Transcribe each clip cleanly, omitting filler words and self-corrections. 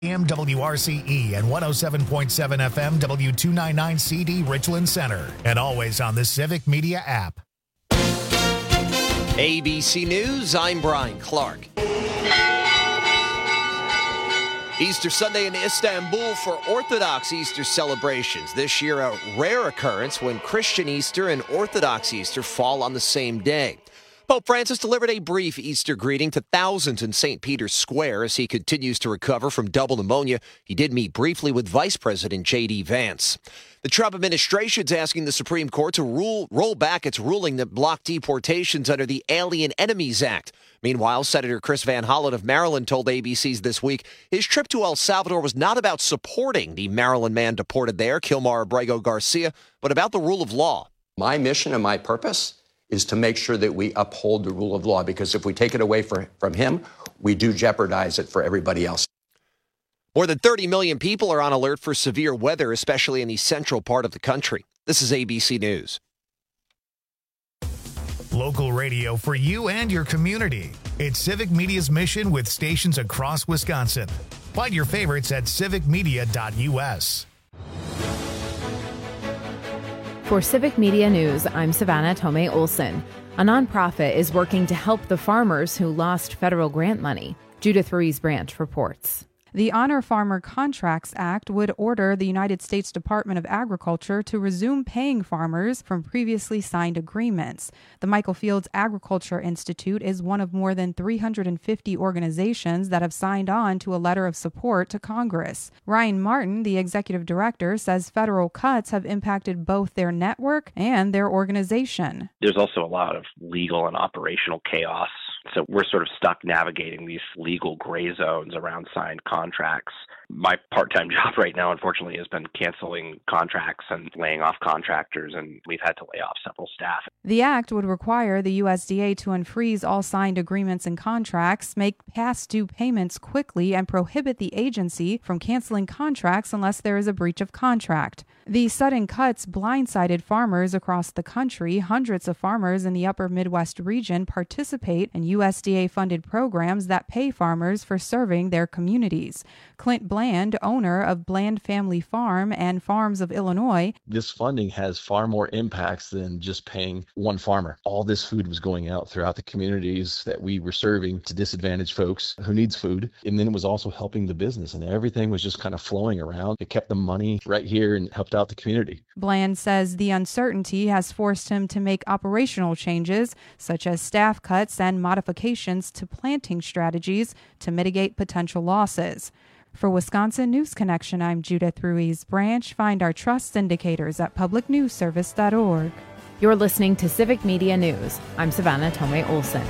AM WRCE and 107.7 FM W299CD Richland Center. And always on the Civic Media app. ABC News, I'm Brian Clark. Easter Sunday in Istanbul for Orthodox Easter celebrations. This year, a rare occurrence when Christian Easter and Orthodox Easter fall on the same day. Pope Francis delivered a brief Easter greeting to thousands in St. Peter's Square as he continues to recover from double pneumonia. He did meet briefly with Vice President J.D. Vance. The Trump administration is asking the Supreme Court to roll back its ruling that blocked deportations under the Alien Enemies Act. Meanwhile, Senator Chris Van Hollen of Maryland told ABC's This Week his trip to El Salvador was not about supporting the Maryland man deported there, Kilmar Abrego Garcia, but about the rule of law. My mission and my purpose is to make sure that we uphold the rule of law, because if we take it away from him, we do jeopardize it for everybody else. More than 30 million people are on alert for severe weather, especially in the central part of the country. This is ABC News. Local radio for you and your community. It's Civic Media's mission with stations across Wisconsin. Find your favorites at civicmedia.us. For Civic Media News, I'm Savannah Tomei Olson. A nonprofit is working to help the farmers who lost federal grant money. Judith Ruiz-Branch reports. The Honor Farmer Contracts Act would order the United States Department of Agriculture to resume paying farmers from previously signed agreements. The Michael Fields Agriculture Institute is one of more than 350 organizations that have signed on to a letter of support to Congress. Ryan Martin, the executive director, says federal cuts have impacted both their network and their organization. There's also a lot of legal and operational chaos. So we're sort of stuck navigating these legal gray zones around signed contracts. My part-time job right now, unfortunately, has been canceling contracts and laying off contractors, and we've had to lay off several staff. The act would require the USDA to unfreeze all signed agreements and contracts, make past due payments quickly, and prohibit the agency from canceling contracts unless there is a breach of contract. The sudden cuts blindsided farmers across the country. Hundreds of farmers in the upper Midwest region participate in USDA-funded programs that pay farmers for serving their communities. Clint Bland, owner of Bland Family Farm and Farms of Illinois. This funding has far more impacts than just paying one farmer. All this food was going out throughout the communities that we were serving to disadvantaged folks who needs food. And then it was also helping the business, and everything was just kind of flowing around. It kept the money right here and helped out the community. Bland says the uncertainty has forced him to make operational changes, such as staff cuts and modifications to planting strategies to mitigate potential losses. For Wisconsin News Connection, I'm Judith Ruiz-Branch. Find our trust indicators at publicnewsservice.org. You're listening to Civic Media News. I'm Savannah Tomei Olson.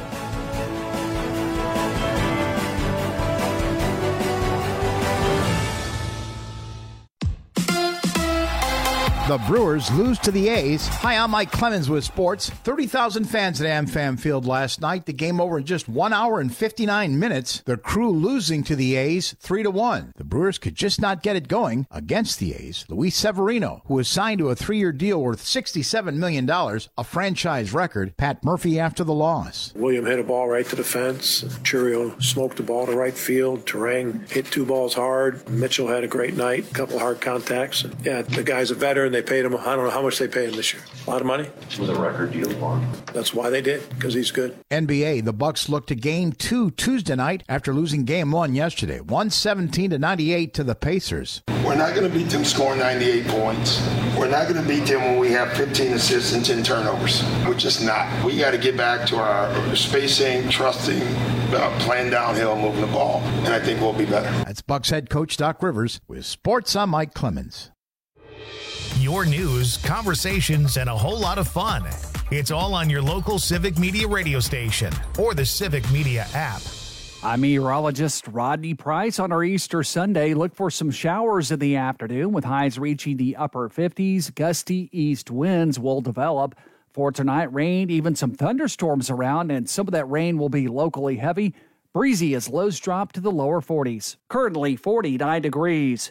The Brewers lose to the A's. Hi, I'm Mike Clemens with sports. 30,000 fans at AmFam Field last night. The game over in just 1 hour and 59 minutes. The Crew losing to the A's 3-1. The Brewers could just not get it going against the A's. Luis Severino, who was signed to a 3-year deal worth $67 million, a franchise record. Pat Murphy after the loss. William hit a ball right to the fence. Churio smoked the ball to right field. Terang hit 2 balls hard. Mitchell had a great night. A couple hard contacts. Yeah, the guy's a veteran. They paid him, I don't know how much they paid him this year. A lot of money. With a record deal for him. That's why they did, because he's good. NBA, the Bucks look to Game 2 Tuesday night after losing Game 1 yesterday. 117-98 to the Pacers. We're not going to beat them scoring 98 points. We're not going to beat them when we have 15 assists and 10 turnovers. We're just not. We got to get back to our spacing, trusting, playing downhill, moving the ball, and I think we'll be better. That's Bucks head coach Doc Rivers with sports. I'm Mike Clemens. Your news, conversations, and a whole lot of fun. It's all on your local Civic Media radio station or the Civic Media app. I'm meteorologist Rodney Price. On our Easter Sunday, look for some showers in the afternoon with highs reaching the upper 50s. Gusty east winds will develop. For tonight, rain, even some thunderstorms around, and some of that rain will be locally heavy. Breezy as lows drop to the lower 40s. Currently 49 degrees.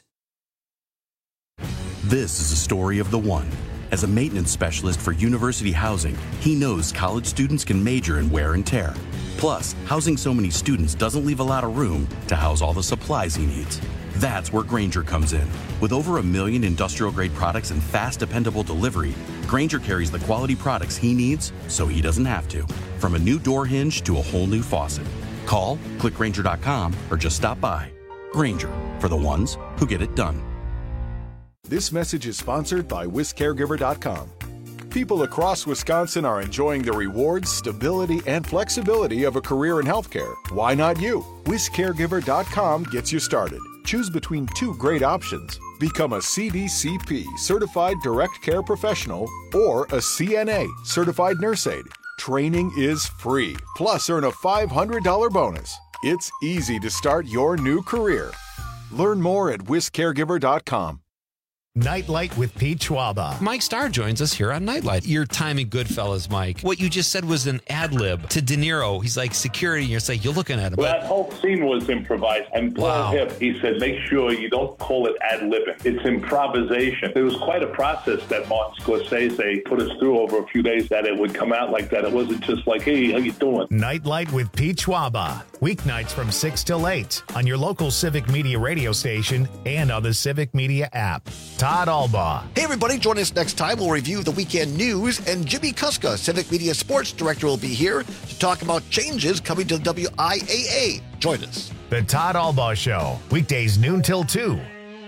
This is a story of the one. As a maintenance specialist for University Housing, he knows college students can major in wear and tear. Plus, housing so many students doesn't leave a lot of room to house all the supplies he needs. That's where Grainger comes in. With over 1 million industrial-grade products and fast, dependable delivery, Grainger carries the quality products he needs so he doesn't have to. From a new door hinge to a whole new faucet. Call, click Grainger.com, or just stop by. Grainger, for the ones who get it done. This message is sponsored by WisCaregiver.com. People across Wisconsin are enjoying the rewards, stability, and flexibility of a career in healthcare. Why not you? WisCaregiver.com gets you started. Choose between 2 great options. Become a CDCP, Certified Direct Care Professional, or a CNA, Certified Nurse Aide. Training is free, plus earn a $500 bonus. It's easy to start your new career. Learn more at WisCaregiver.com. Nightlight with Pete Schwaba. Mike Starr joins us here on Nightlight. Your time in Goodfellas, Mike. What you just said was an ad lib to De Niro. He's like security, and you're like, you're looking at him. Well, that whole scene was improvised. And Paul Hipp, he said, make sure you don't call it ad libbing. It's improvisation. It was quite a process that Martin Scorsese put us through over a few days that it would come out like that. It wasn't just like, hey, how you doing? Nightlight with Pete Schwaba. Weeknights from 6 till 8 on your local Civic Media radio station and on the Civic Media app. Todd Albaugh. Hey, everybody. Join us next time. We'll review the weekend news, and Jimmy Kuska, Civic Media Sports Director, will be here to talk about changes coming to the WIAA. Join us. The Todd Albaugh Show. Weekdays noon till 2.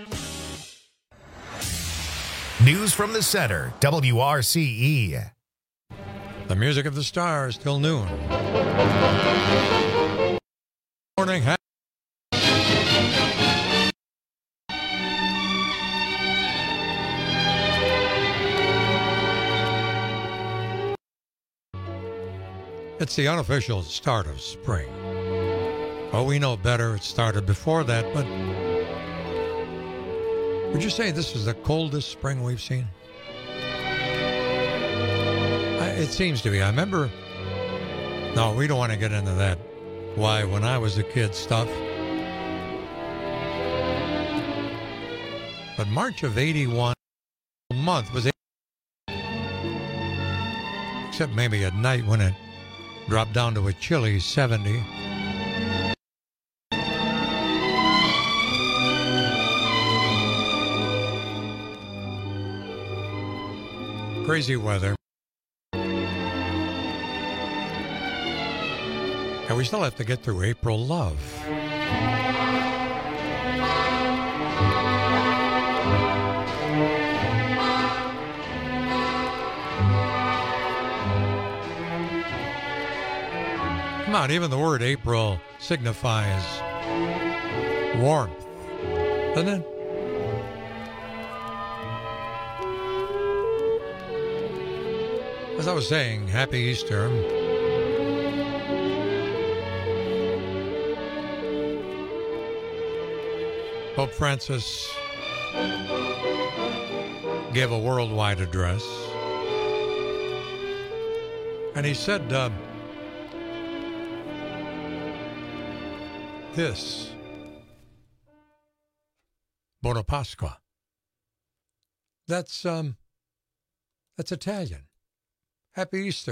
News from the center. WRCE. The music of the stars till noon. Morning. It's the unofficial start of spring. Oh, we know better. It started before that, but would you say this is the coldest spring we've seen? It seems to be. I remember... No, we don't want to get into that. Why, when I was a kid stuff. But March of 81 month was... Except maybe at night when it dropped down to a chilly 70. Crazy weather. And we still have to get through April Love. Come on, even the word April signifies warmth, doesn't it? As I was saying, Happy Easter. Pope Francis gave a worldwide address, and he said, this, Buona Pasqua. That's Italian. Happy Easter.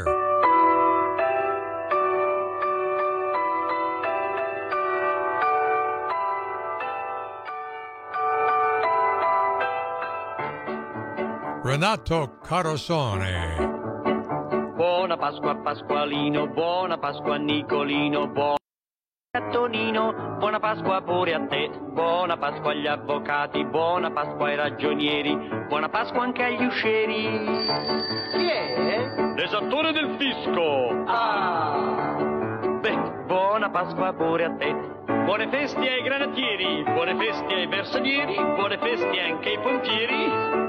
Renato Carosone. Buona Pasqua Pasqualino, buona Pasqua Nicolino, buona Tonino, buona Pasqua pure a te, buona Pasqua agli avvocati, buona Pasqua ai ragionieri, buona Pasqua anche agli uscieri. Chi è? L'esattore del fisco. Ah! Beh, buona Pasqua pure a te. Buone feste ai granatieri, buone feste ai bersaglieri, buone feste anche ai pompieri.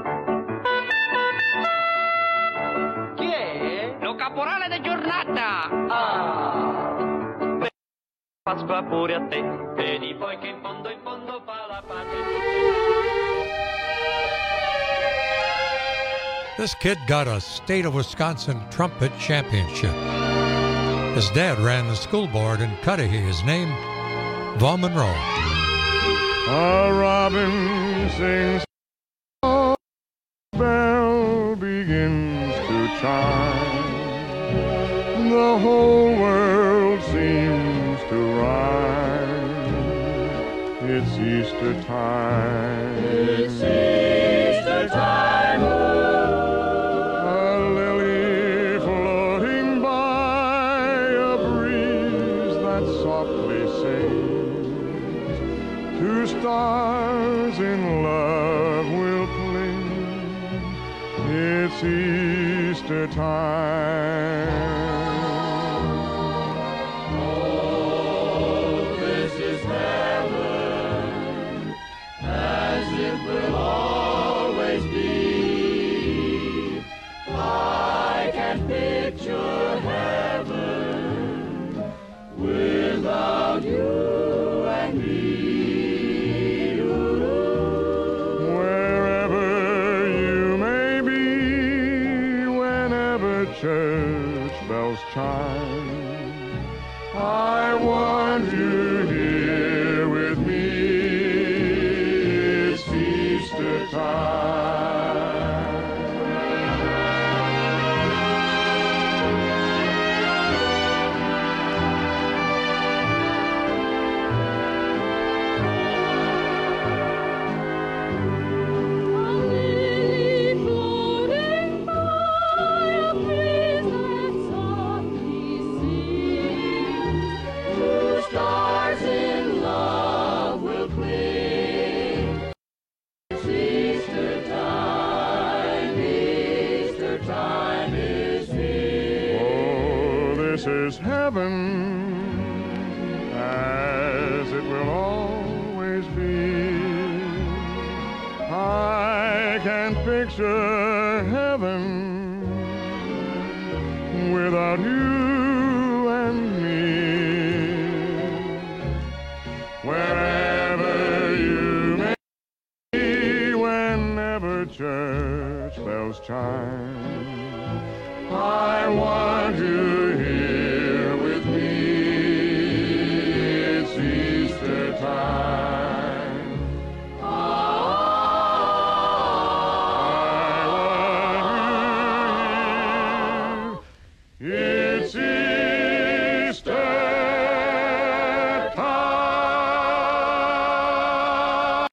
Chi è? Lo caporale di giornata. Ah! Beh, Pasqua pure a te. Vedi poi che in fondo fa la pace. This kid got a State of Wisconsin trumpet championship. His dad ran the school board in Cudahy. His name, Val Monroe. A robin sings, a bell begins to chime. The whole world seems It's Easter time. It's Easter time. A lily floating by, a breeze that softly sings. Two stars in love will cling. It's Easter time. Without you and me, wherever you may be, whenever church bells chime, I want you here with me. It's Easter time. This is heaven, as it will always be. I can picture heaven without you and me. Wherever you may be, whenever church bells chime, I want you here with me. It's Easter time. I want you here. It's Easter time.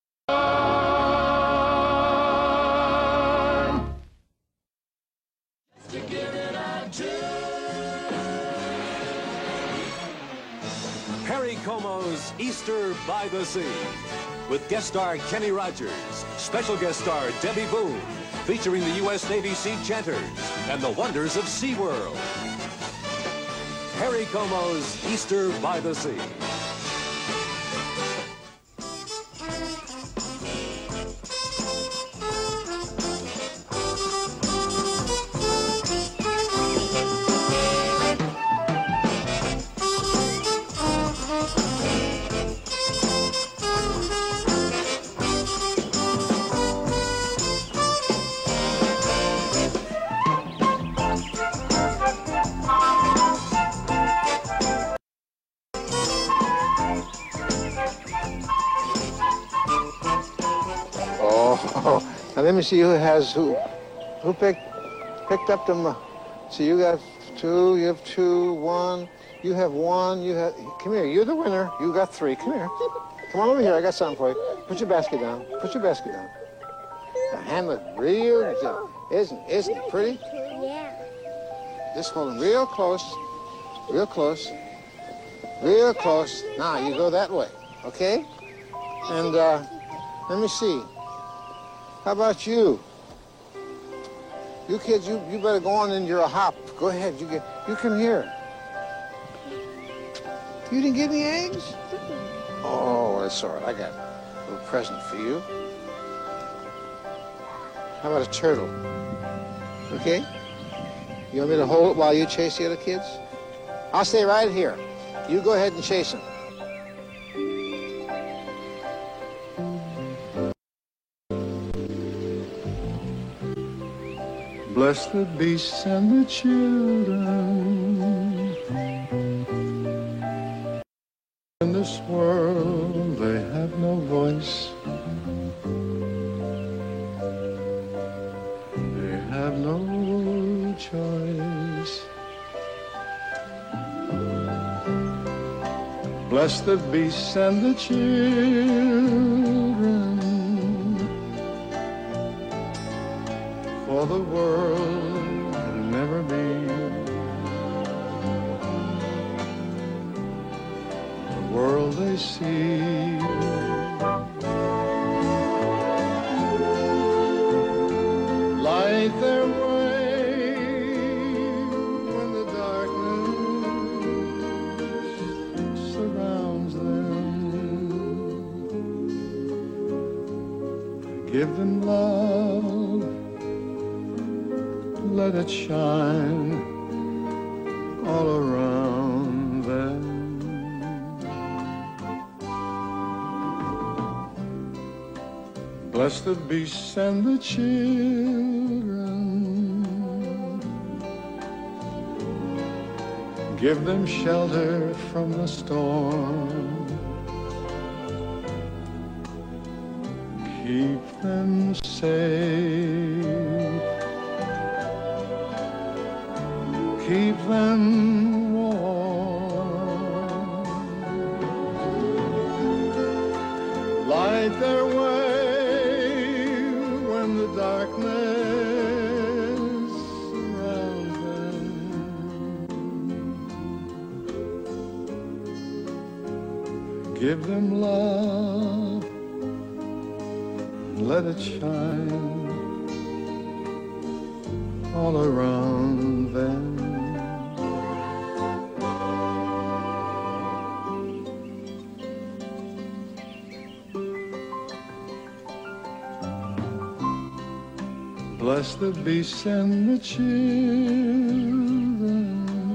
Perry Como's Easter by the Sea, with guest star Kenny Rogers, special guest star Debbie Boone, featuring the U.S. Navy Sea Chanters and the wonders of SeaWorld. Perry Como's Easter by the Sea. Now let me see who picked up them. So you got two, you have two, one, you have one, you have, come here, you're the winner. You got three, come here. Come on over here, I got something for you. Put your basket down, put your basket down. Now handle it real, isn't it pretty? Yeah. Just hold them real close, real close, real close. Now you go that way, okay? And let me see. How about you? You kids, you better go on in your hop. Go ahead, you come here. You didn't get any eggs? Oh, that's all right. I got a little present for you. How about a turtle? Okay? You want me to hold it while you chase the other kids? I'll stay right here. You go ahead and chase them. Bless the beasts and the children. In this world they have no voice. They have no choice. Bless the beasts and the children, for the world can never be the world they see. Light their way when the darkness surrounds them. Give them love, let it shine all around them. Bless the beasts and the children, give them shelter from the storm, keep them safe, keep them warm, light their way when the darkness surrounds them. Give them love, let it shine all around them. Bless the beasts and the children,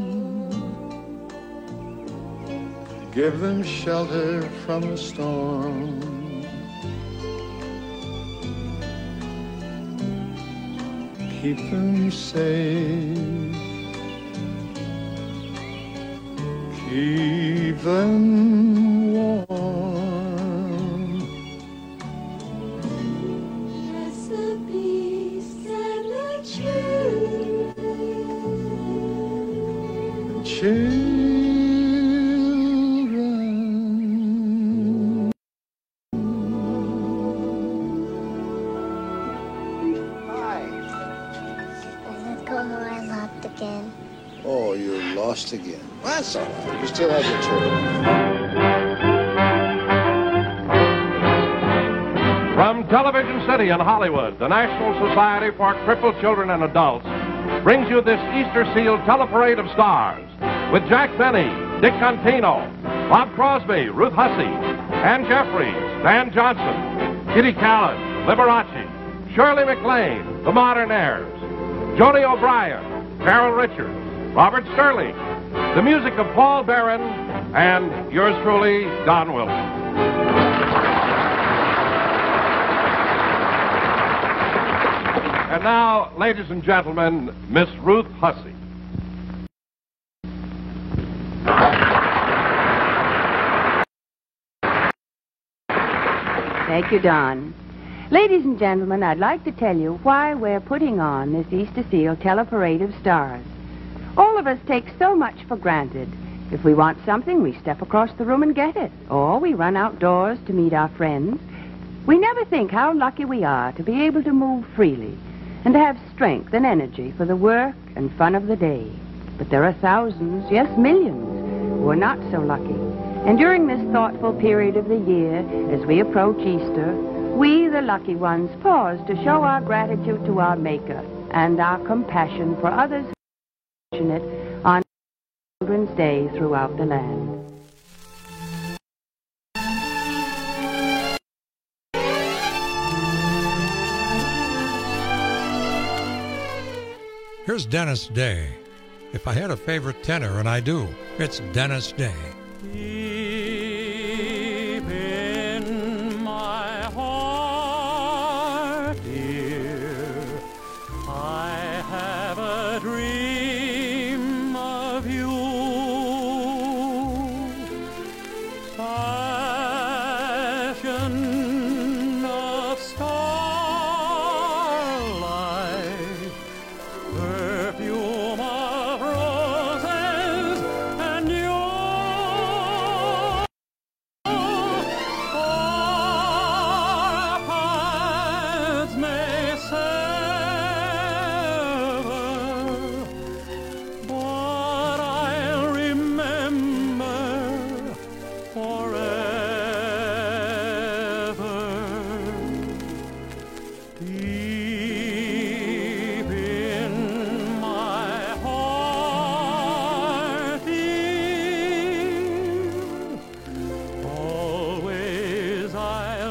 give them shelter from the storm, keep them safe, keep them warm. Bless the beasts and the children. Again. Oh, you're lost again. That's all right. You still have your turn. From Television City in Hollywood, the National Society for Crippled Children and Adults brings you this Easter Seal Teleparade of Stars with Jack Benny, Dick Contino, Bob Crosby, Ruth Hussey, Ann Jeffries, Dan Johnson, Kitty Callan, Liberace, Shirley MacLaine, The Modernaires, Jody O'Brien, Carol Richards, Robert Sterling, the music of Paul Barron, and yours truly, Don Wilson. And now, ladies and gentlemen, Miss Ruth Hussey. Thank you, Don. Ladies and gentlemen, I'd like to tell you why we're putting on this Easter Seal Teleparade of Stars. All of us take so much for granted. If we want something, we step across the room and get it. Or we run outdoors to meet our friends. We never think how lucky we are to be able to move freely and to have strength and energy for the work and fun of the day. But there are thousands, yes, millions, who are not so lucky. And during this thoughtful period of the year, as we approach Easter, we, the lucky ones, pause to show our gratitude to our Maker and our compassion for others who are fortunate on Children's Day throughout the land. Here's Dennis Day. If I had a favorite tenor, and I do, it's Dennis Day. Deep in my heart, dear, I have a dream of you. Passion of starlight, perfume of roses, and your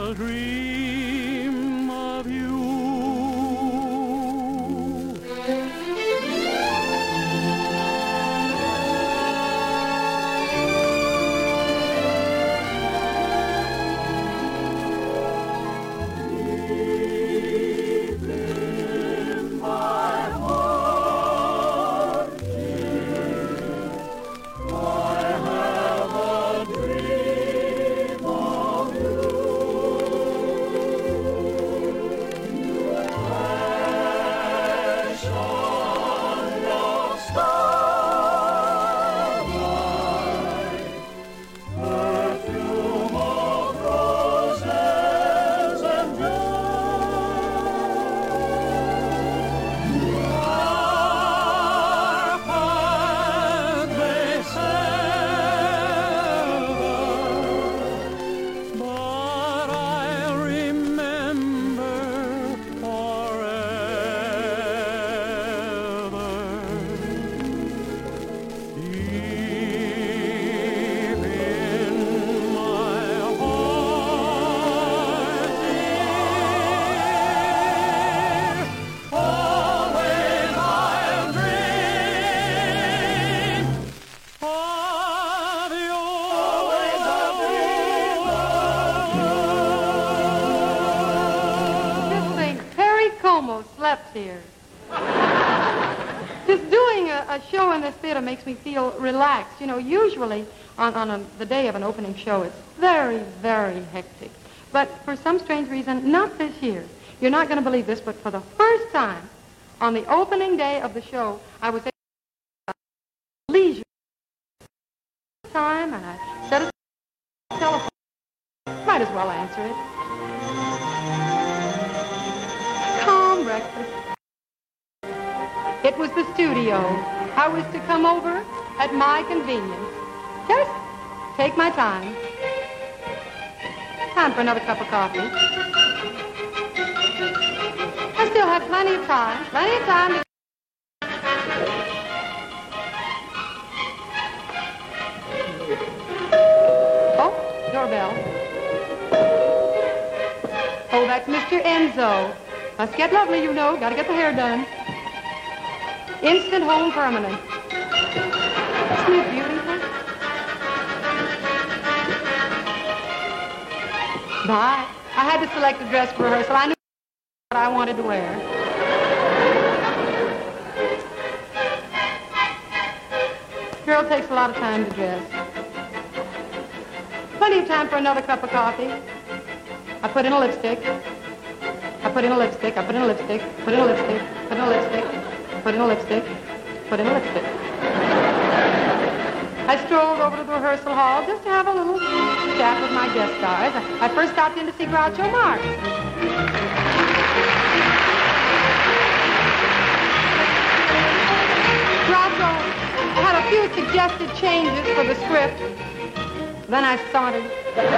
I'll dream of you. Makes me feel relaxed. You know, usually on the day of an opening show, it's very, very hectic. But for some strange reason, not this year. You're not going to believe this, but for the first time on the opening day of the show, I was able to leisure time, and I set aside the telephone. Might as well answer it. Calm breakfast. It was the studio. I was to come over at my convenience. Just take my time. Time for another cup of coffee. I still have plenty of time. Plenty of time to... Oh, doorbell. Oh, that's Mr. Enzo. Must get lovely, you know. Got to get the hair done. Instant home permanent. Isn't it beautiful? Bye. I had to select a dress for rehearsal. I knew what I wanted to wear. Girl takes a lot of time to dress. Plenty of time for another cup of coffee. I put in a lipstick. I put in a lipstick. I put in a lipstick. Put in a lipstick. Put in a lipstick. Put in a lipstick. Put in a lipstick. I strolled over to the rehearsal hall just to have a little chat with my guest stars. I first stopped in to see Groucho Marx. Groucho had a few suggested changes for the script. Then I sauntered.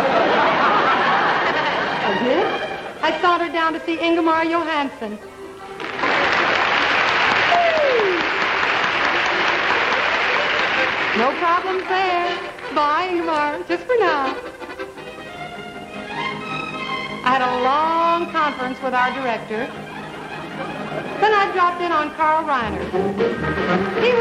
I did? I sauntered down to see Ingemar Johansson. No problems there. Bye, Ingemar. Just for now. I had a long conference with our director. Then I dropped in on Carl Reiner. He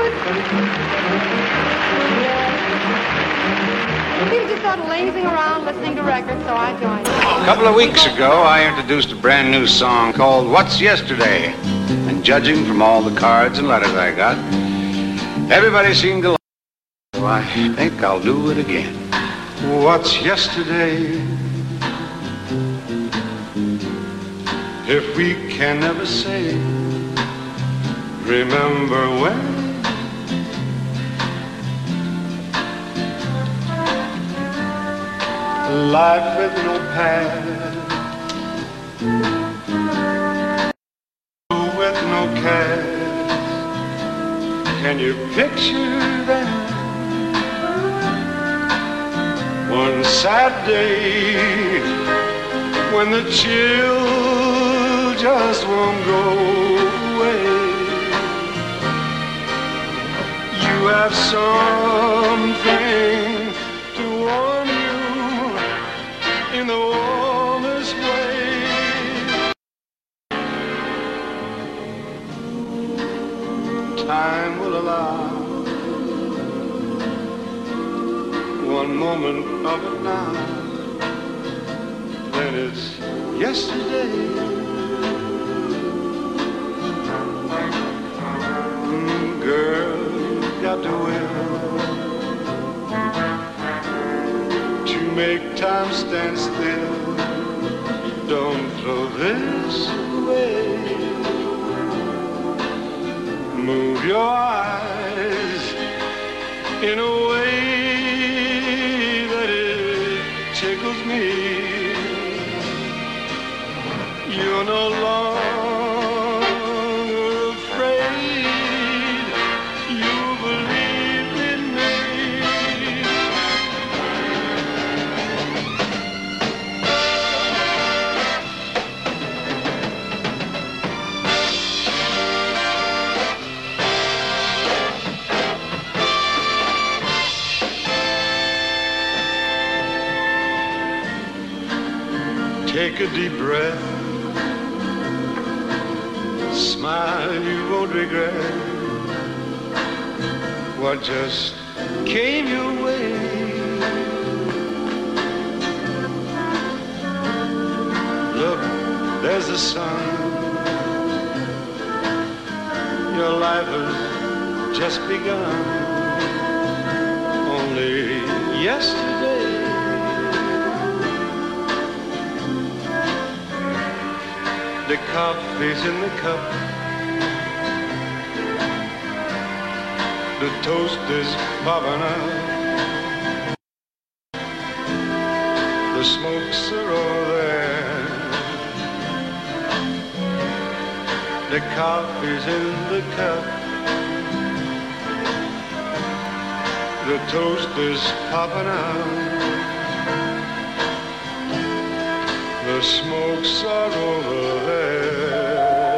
was just sort of lazing around listening to records, so I joined him. A couple of weeks ago, I introduced a brand new song called What's Yesterday? And judging from all the cards and letters I got, everybody seemed to like it. So I think I'll do it again. What's yesterday? If we can never say, remember when? Life with no past, with no cares. Can you picture that? One sad day when the chill just won't go away. You have something to warm you in the warmest time will allow. One moment of it now, then it's yesterday. Girl, you've got to win to make time stand still. Don't throw this away. Move your eyes in a way that it tickles me. You're no longer afraid. You believe in me. Take a deep breath. Smile, you won't regret what just came your way. Look, there's the sun. Your life has just begun. Only yesterday the coffee's in the cup. The toast is popping up. The smokes are over there. The coffee's in the cup. The toast is popping up. The smokes are over there.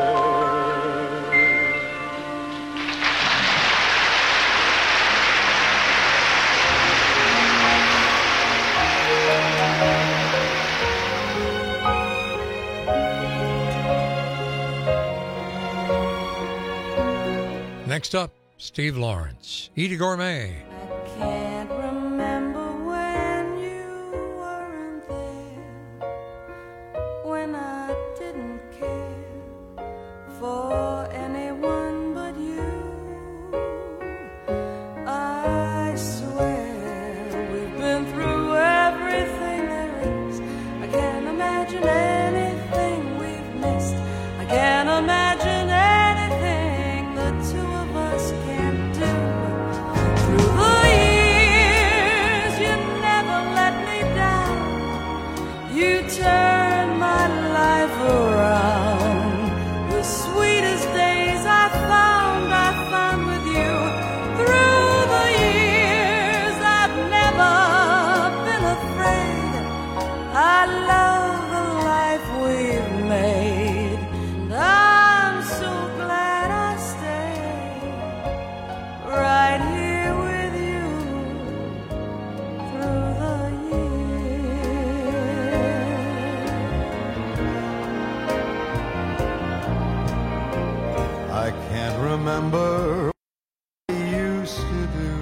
Next up, Steve Lawrence, Edie Gourmet. Can't remember when you weren't there, when I didn't care for anyone but you. I swear we've been through everything there is. I can't imagine anything we've missed. I can't imagine anything the two of us can't do. Through the years, you never let me down. You turned my life around. The sweetest days I found with you. Through the years, I've never been afraid. I love the life we've made. And I'm so glad I stayed right here with you through the I can't remember what I used to do,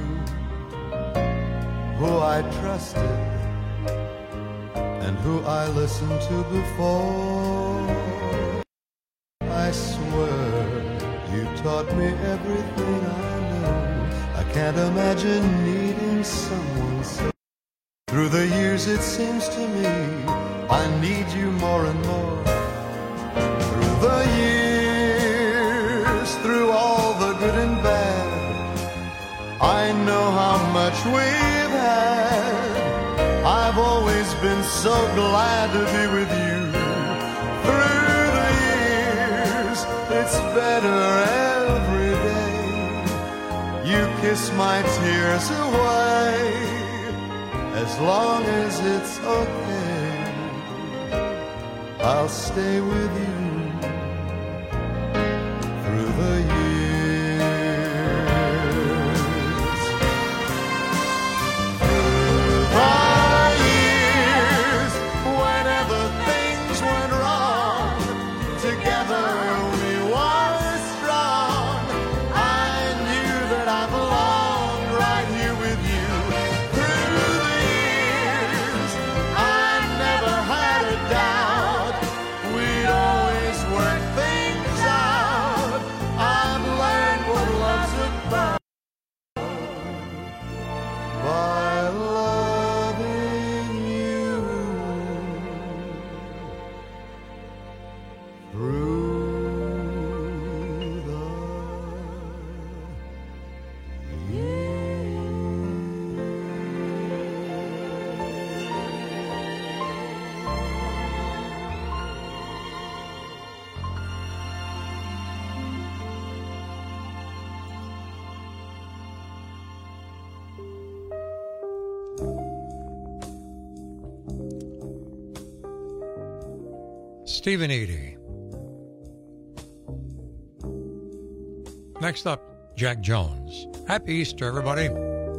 who I trusted and who I listened to before. I swear you taught me everything I know. I can't imagine needing someone so. Through the years it seems to me I need you more and more. Through the years, through all the good and bad, I know how much we've had. I've always been so glad to be with you. Through the years, it's better every day. You kiss my tears away. As long as it's okay, I'll stay with you through the years. Through the years, whenever things went wrong, together we were strong. I through the Stephen Eady. Next up, Jack Jones. Happy Easter, everybody.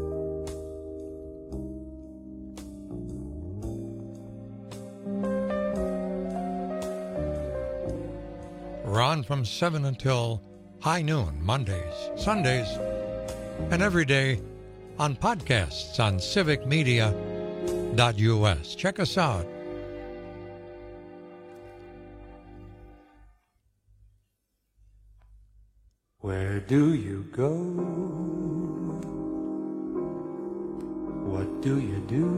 We're on from 7 until high noon, Mondays, Sundays, and every day on podcasts on civicmedia.us. Check us out. Where do you go? What do you do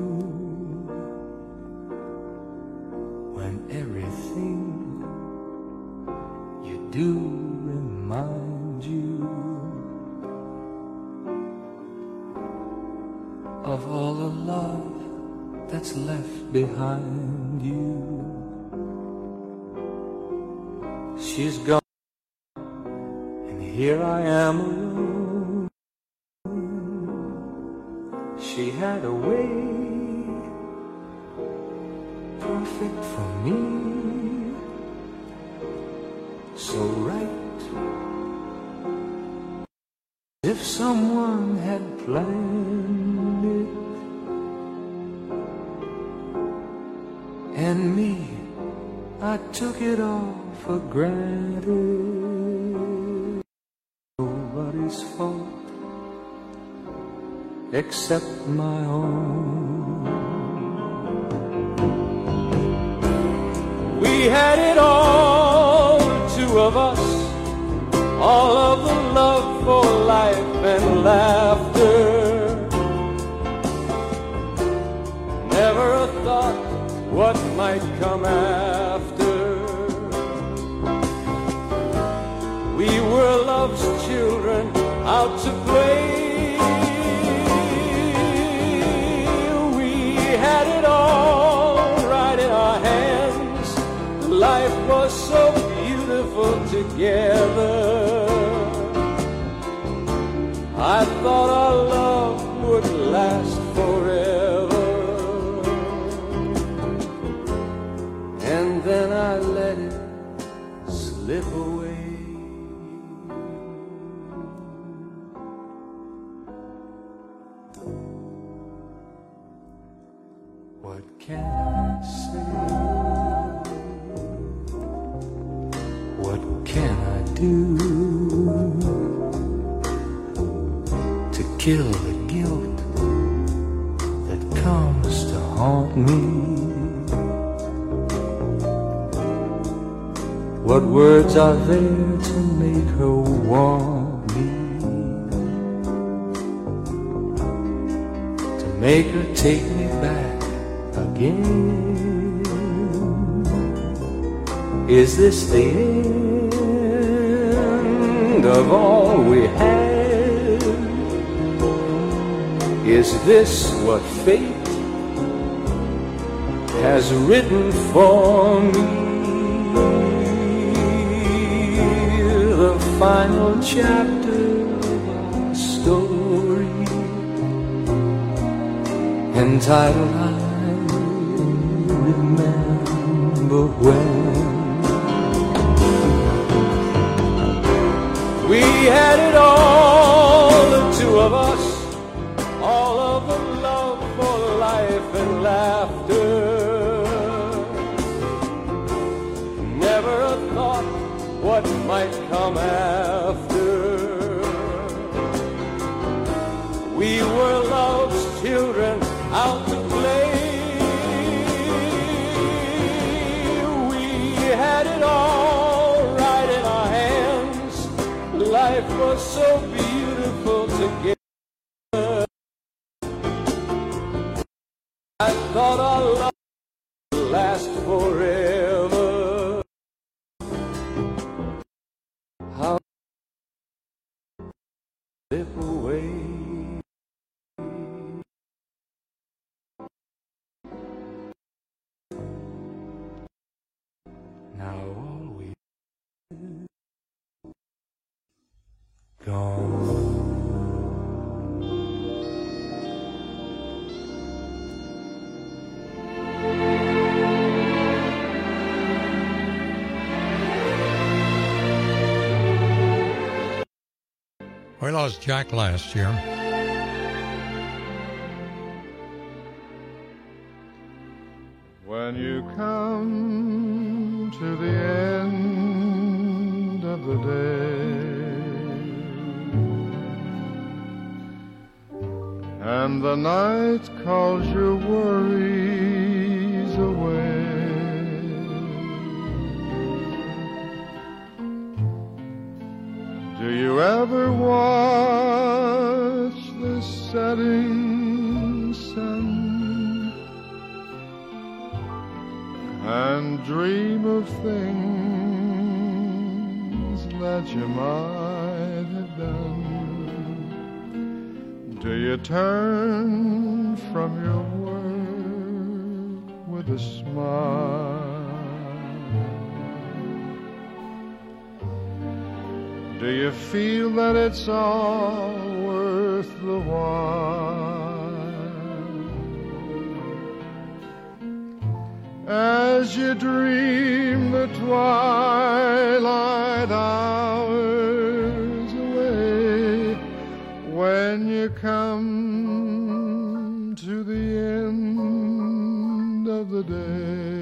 when everything you do reminds you of all the love that's left behind you? She's gone. Here I am alone. She had a way perfect for me, so right, if someone had planned it, and me, I took it all for granted. Nobody's fault except my own. We had it all, the two of us, all of the love for life and laughter. Never a thought what might come after. We were love's children out to play. We had it all right in our hands. Life was so beautiful together. I thought our love would last forever. And then I let it slip away. What can I say? What can I do to kill the guilt that comes to haunt me? What words are there to make her want me? To make her take me back again? Is this the end of all we had? Is this what fate has written for me? The final chapter of our story, entitled I Remember When. We had it all, the two of us, all of the love for life and laughter. Never a thought what might come after. We were love's children out to play. We had it all right in our hands. Life was so beautiful together. I thought our love would last forever. slip away. Now all we gone. We lost Jack last year. When you come to the end of the day and the night calls your worries away, do you ever watch the setting sun and dream of things that you might have done? Do you turn from your work with a smile? Do you feel that it's all worth the while? As you dream the twilight hours away, when you come to the end of the day,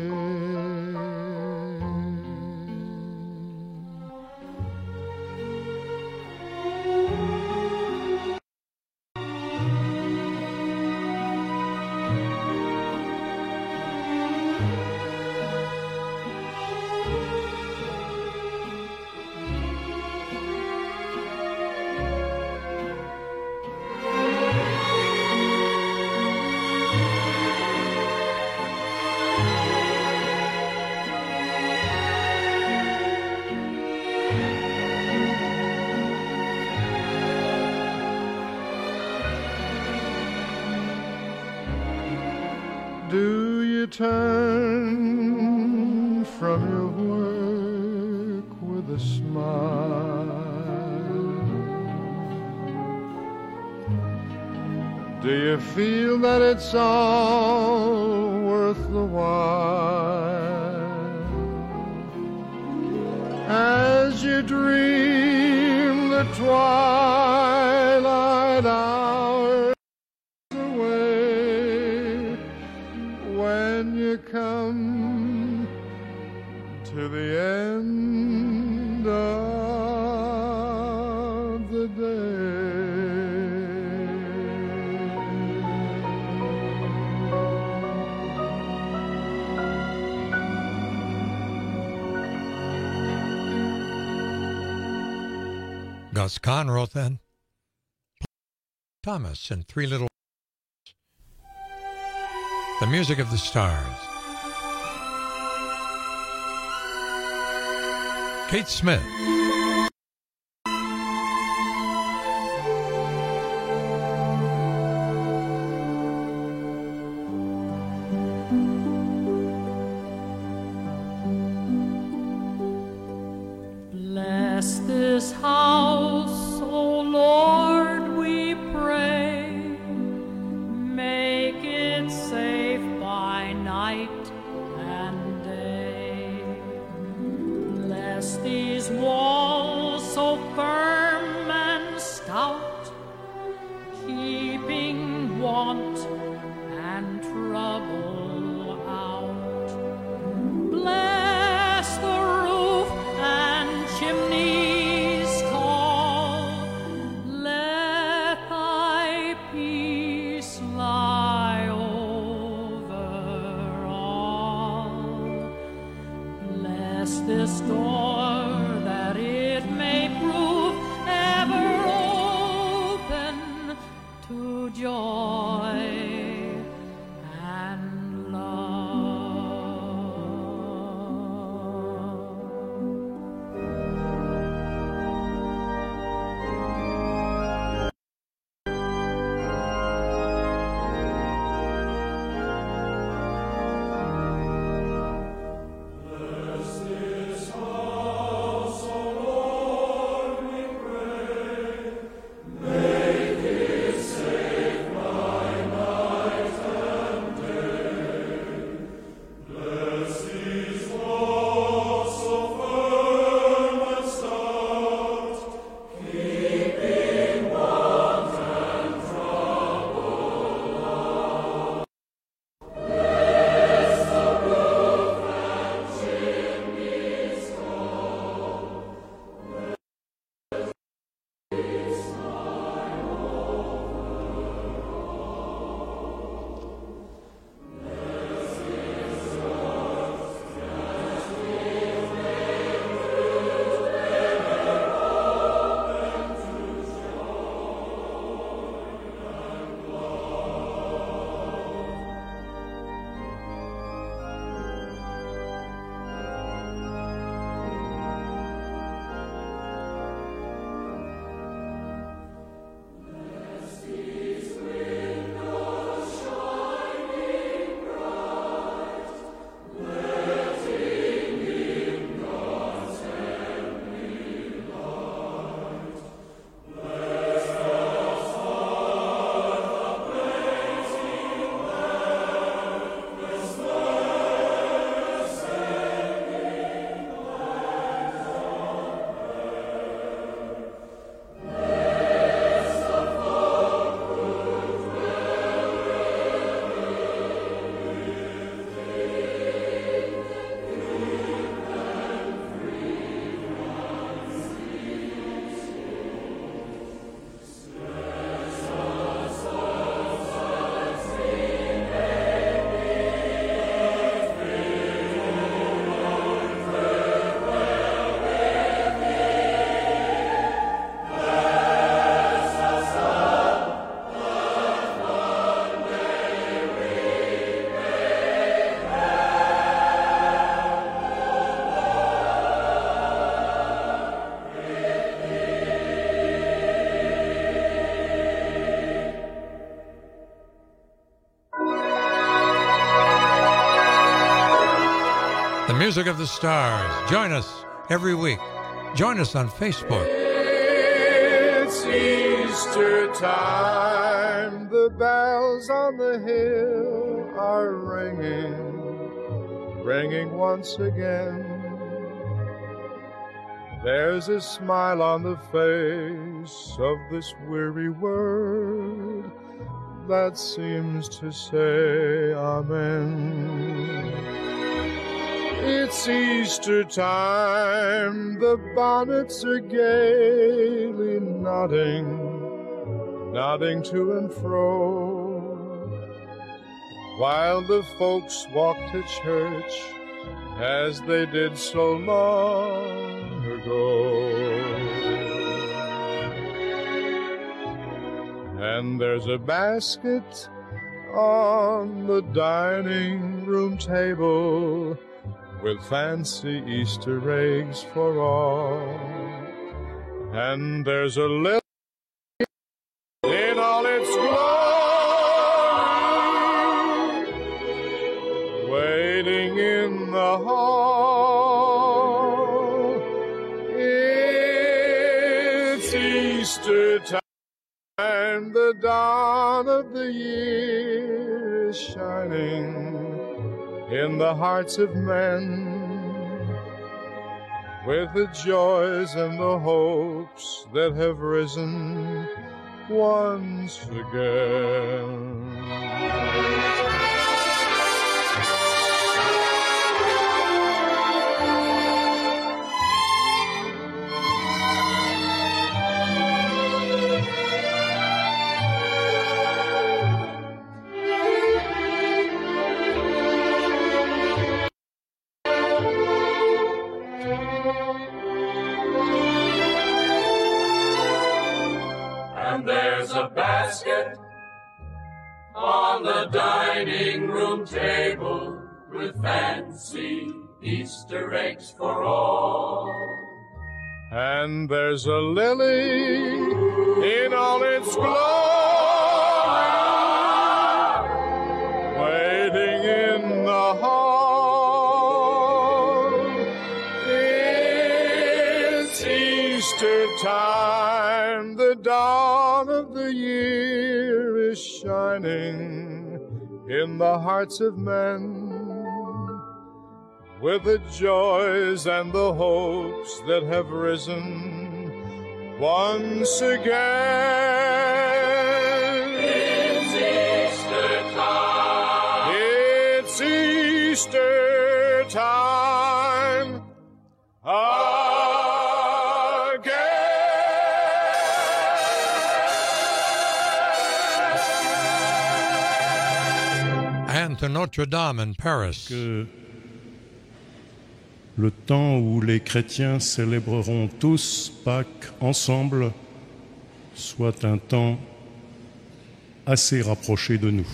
do you turn from your work with a smile? Do you feel that it's all worth the while? As you dream the twilight hours away, when you come to the end of the day. Gus Kahn wrote then. Thomas and Three Little. The Music of the Stars. Kate Smith. Bless this house, O Lord, we pray. Make it safe by night and day. Bless these walls so firm and stout, keeping want and trouble out. Bless the roof and chimneys tall. Let thy peace lie over all. Bless this door that it may prove ever open to joy and love. music of the stars. Join us every week. Join us on Facebook. It's Easter time. The bells on the hill are ringing once again. There's a smile on the face of this weary world that seems to say amen. It's Easter time, the bonnets are gaily nodding to and fro, while the folks walk to church as they did so long ago. And there's a basket on the dining room table with fancy Easter eggs for all. And there's a lily in all its glory waiting in the hall. It's Easter time. And the dawn of the year is shining in the hearts of men with the joys and the hopes that have risen once again. There's a basket on the dining room table with fancy Easter eggs for all. And there's a lily in all its glory waiting in the hall. It's Easter time, the dawn of the year is shining in the hearts of men with the joys and the hopes that have risen once again. It's Easter time. It's Easter time And to Notre Dame in Paris. Que le temps où les chrétiens célébreront tous Pâques ensemble soit un temps assez rapproché de nous.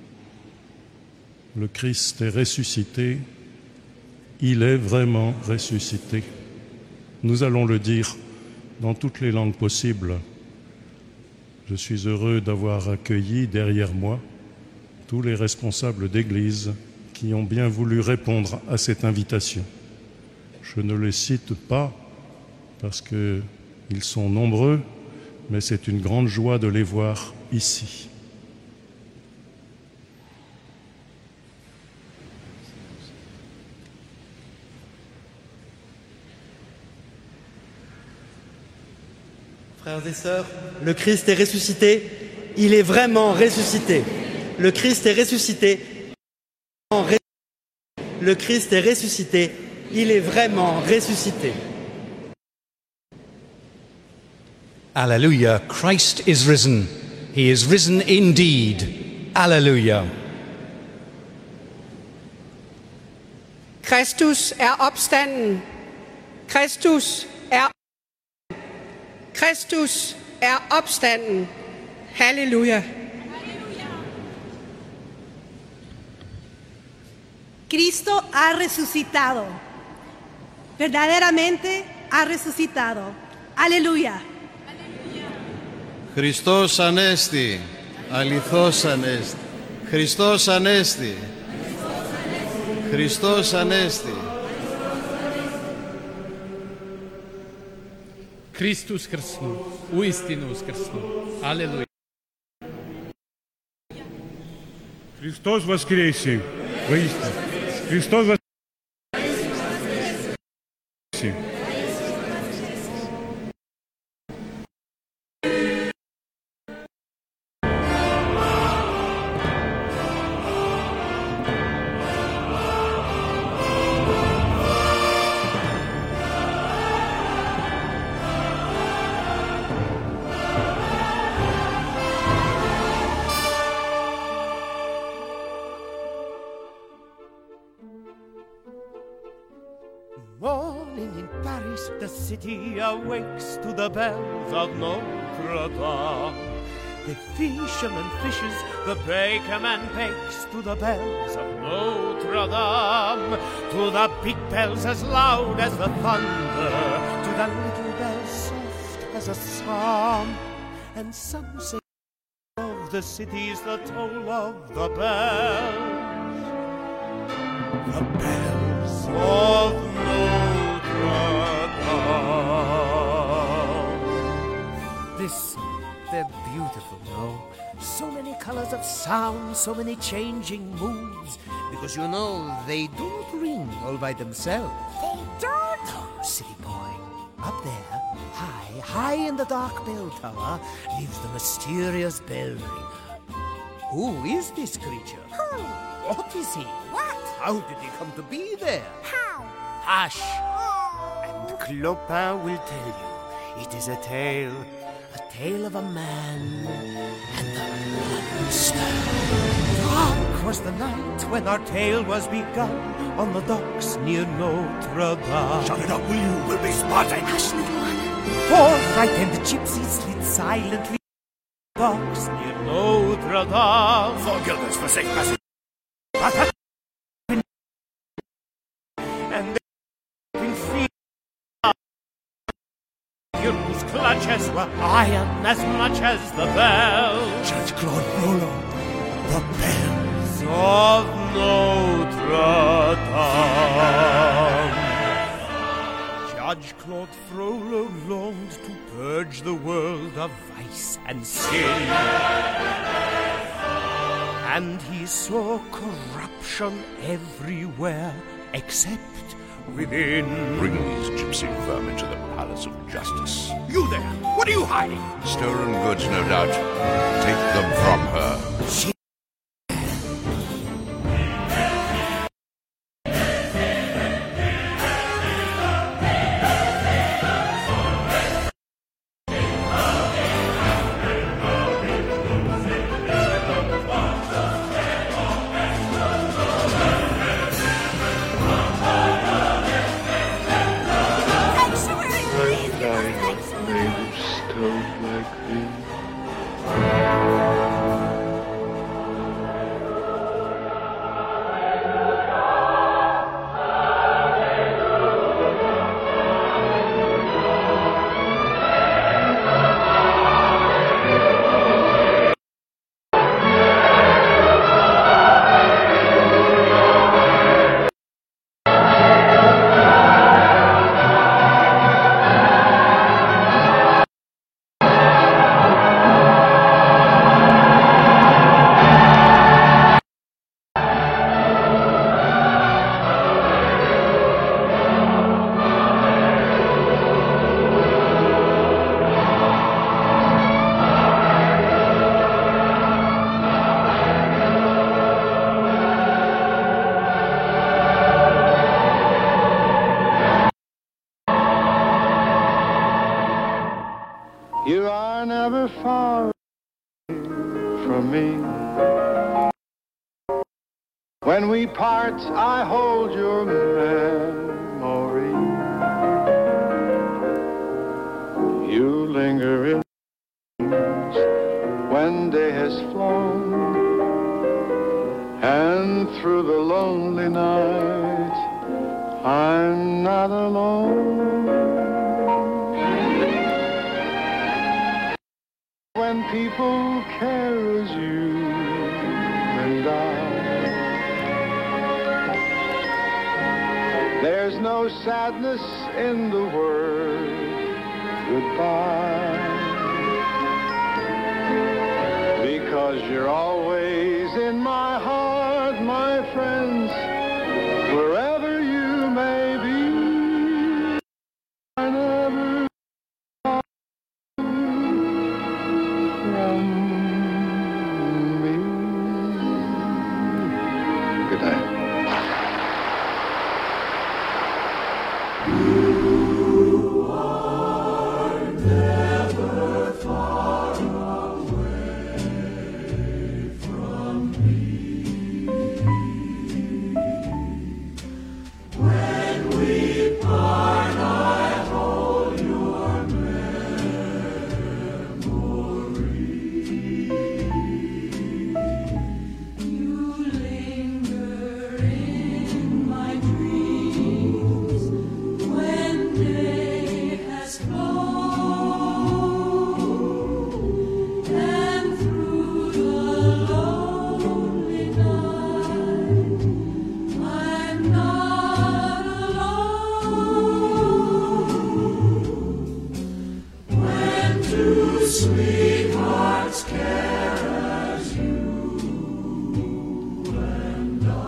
Le Christ est ressuscité, il est vraiment ressuscité. Nous allons le dire dans toutes les langues possibles. Je suis heureux d'avoir accueilli derrière moi tous les responsables d'Église qui ont bien voulu répondre à cette invitation. Je ne les cite pas parce qu'ils sont nombreux, mais c'est une grande joie de les voir ici. Frères et sœurs, le Christ est ressuscité, il est vraiment ressuscité. Le Christ est ressuscité, le Christ est ressuscité, il est vraiment ressuscité. Alleluia, Christ is risen. He is risen indeed. Alleluia. Kristus er opstanden. Kristus er Kristus er opstanden. Halleluja. Cristo ha resucitado. Verdaderamente ha resucitado. Aleluya. Χριστός Ανέστη, αληθώς Ανέστη. Χριστός Ανέστη. Χριστός Ανέστη. Krist uskrsnu, uistinu uskrsnu. Aleluja. Христос воскресе! Воистину! Христос воскресе! Morning in Paris, the city awakes to the bells of Notre Dame. The fisherman fishes, the bakerman bakes to the bells of Notre Dame. To the big bells as loud as the thunder, to the little bells soft as a psalm. And some say of the city's the toll of the bells. The bells of Notre Dame. They're beautiful, no? So many colors of sound, so many changing moods. Because you know, they don't ring all by themselves. They don't? No, silly boy. Up there, high in the dark bell tower, lives the mysterious bell ringer. Who is this creature? Who? What is he? What? How did he come to be there? How? Hush! Oh. And Clopin will tell you. It is a tale of a man and a monster. Dark was the night when our tale was begun on the docks near Notre Dame. Shut it up, will you? We'll be spotted. Hush, little one. For frightened gypsies slid silently docks near Notre Dame. 4 guilders for safe passage. And they've been free. Whose clutches were iron as much as the bells. Judge Claude Frollo, the bells of Notre Dame. Judge Claude Frollo longed to purge the world of vice and sin. And he saw corruption everywhere except within. Bring these gypsy vermin to the Palace of Justice. You there! What are you hiding? Stolen goods, no doubt. Take them from her. She You are never far from me. When we part, I hold your memory. You linger in when day has flown, and through the lonely night, I'm not alone. When people care as you and I, there's no sadness in the world goodbye. Because you're always in my heart, my friends, wherever you may be. I never thought from me. Good night. Sweethearts care as you and I.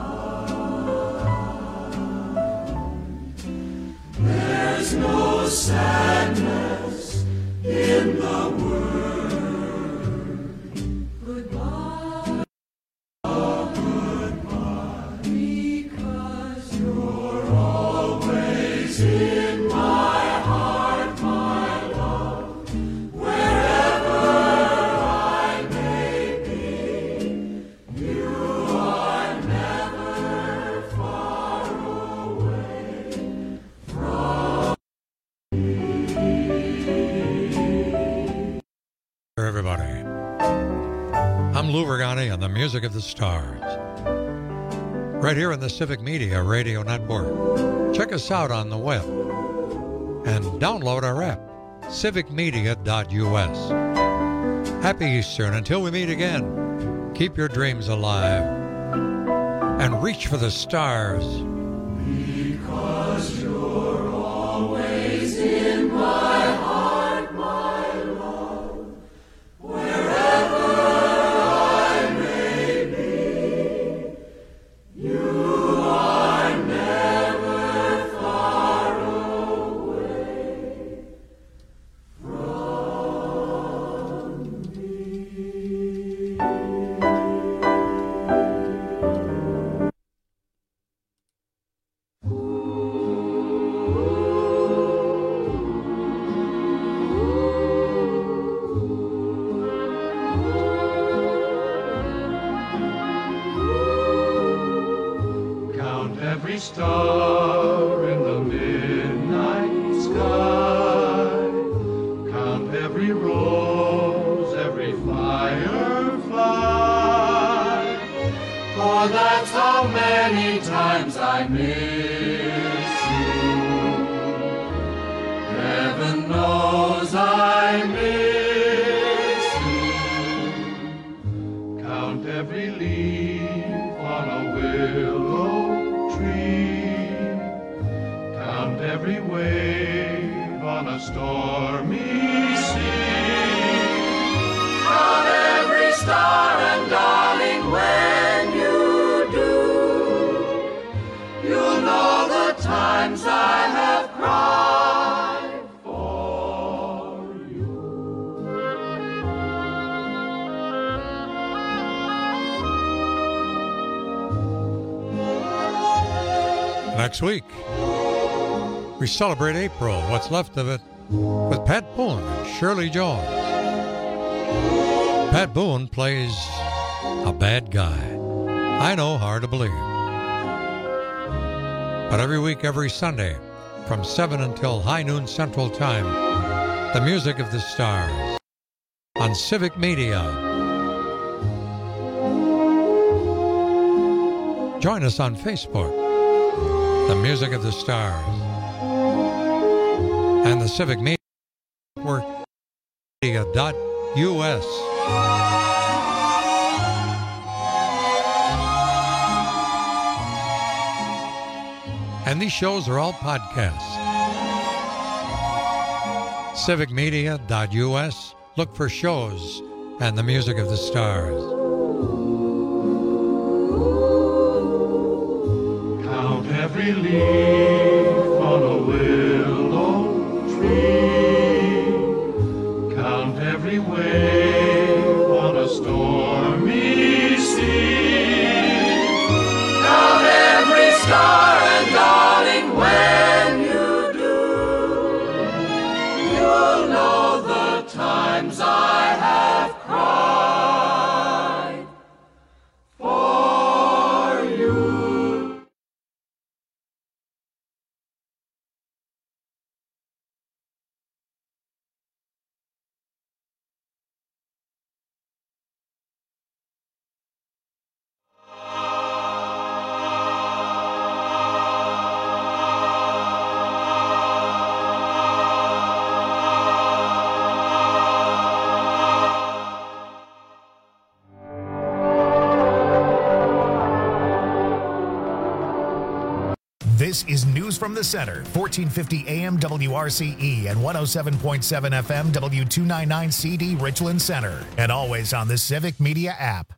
There's no sadness in the world. Goodbye, oh, goodbye, because you're always in my heart, my love. Wherever I may be, you are never far away from Everybody, I'm Lou Vergani on the Music of the Stars, right here on the Civic Media Radio Network. Check us out on the web and download our app, civicmedia.us. Happy Easter, and until we meet again, keep your dreams alive and reach for the stars. Because you're always in my heart, my love. Wherever I may be, you are never far away from me. Count every star in the midnight sky. Count every rose, every firefly. For that's how many times I miss you. Heaven knows I miss you. Count every leaf on a willow tree. Count every wave on a stormy sea. Count every star, and darling, when you do, you'll know the times I have cried for you. Next week, we celebrate April, what's left of it, with Pat Boone and Shirley Jones. Pat Boone plays a bad guy. I know, hard to believe. But every week, every Sunday, from 7 until high noon Central Time, the Music of the Stars on Civic Media. Join us on Facebook, the Music of the Stars, and the Civic Media Network, media.us. And these shows are all podcasts. civicmedia.us. Look for shows and the music of the stars. Count every leaf on a willow tree. Count every wave on a stormy sea. Count every star, and darling, when you do, you'll know the times I have cried for you. This is News from the Center, 1450 AM WRCE and 107.7 FM W299CD Richland Center, and always on the Civic Media app.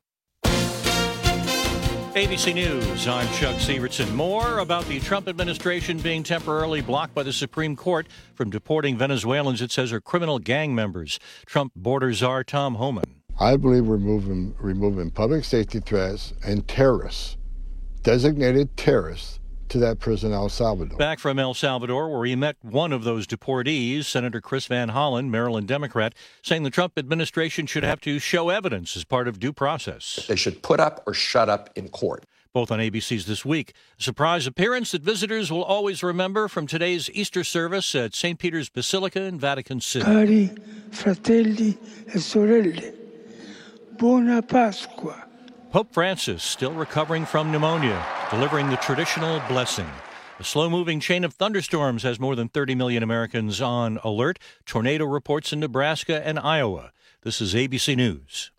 ABC News, I'm Chuck Severson. More about the Trump administration being temporarily blocked by the Supreme Court from deporting Venezuelans it says are criminal gang members. Trump border czar Tom Homan. I believe removing public safety threats and terrorists, designated terrorists, to that prison, El Salvador. Back from El Salvador, where he met one of those deportees, Senator Chris Van Hollen, Maryland Democrat, saying the Trump administration should have to show evidence as part of due process. They should put up or shut up in court. Both on ABC's This Week. A surprise appearance that visitors will always remember from today's Easter service at St. Peter's Basilica in Vatican City. Cari fratelli e sorelle, buona Pasqua. Pope Francis still recovering from pneumonia, delivering the traditional blessing. A slow-moving chain of thunderstorms has more than 30 million Americans on alert. Tornado reports in Nebraska and Iowa. This is ABC News.